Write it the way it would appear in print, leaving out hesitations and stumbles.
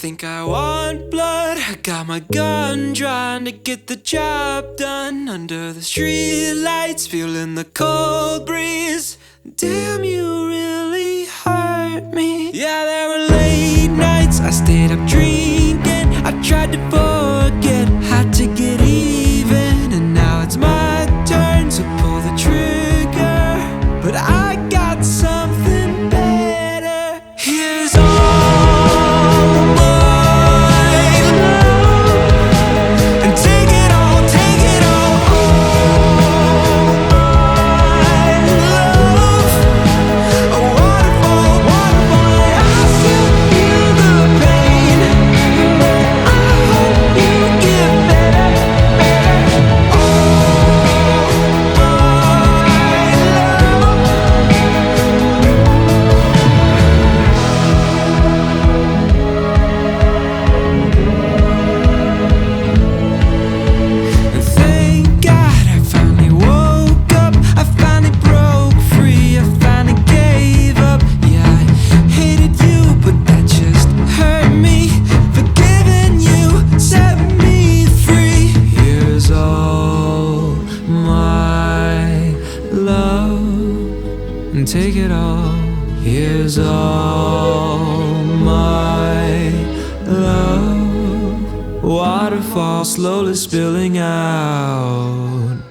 think I want blood. I got my gun, trying to get the job done. Under the street lights, feeling the cold breeze. Damn, you really hurt me. Yeah, there were late nights, I stayed up drinking. I tried to forget how to get even, and now it's my turn to pull the trigger. But I got something better. Here's all my love, and take it all, take it all. All my love, a waterfall, waterfall. I still feel the pain. I hope you get better, better. All thank God I finally woke up. I finally broke free. I finally gave up. Yeah, I hated you, but that just hurt me. Forgiving you set me free. Here's all my love, and take it all. Here's all my love. Waterfall slowly spilling out.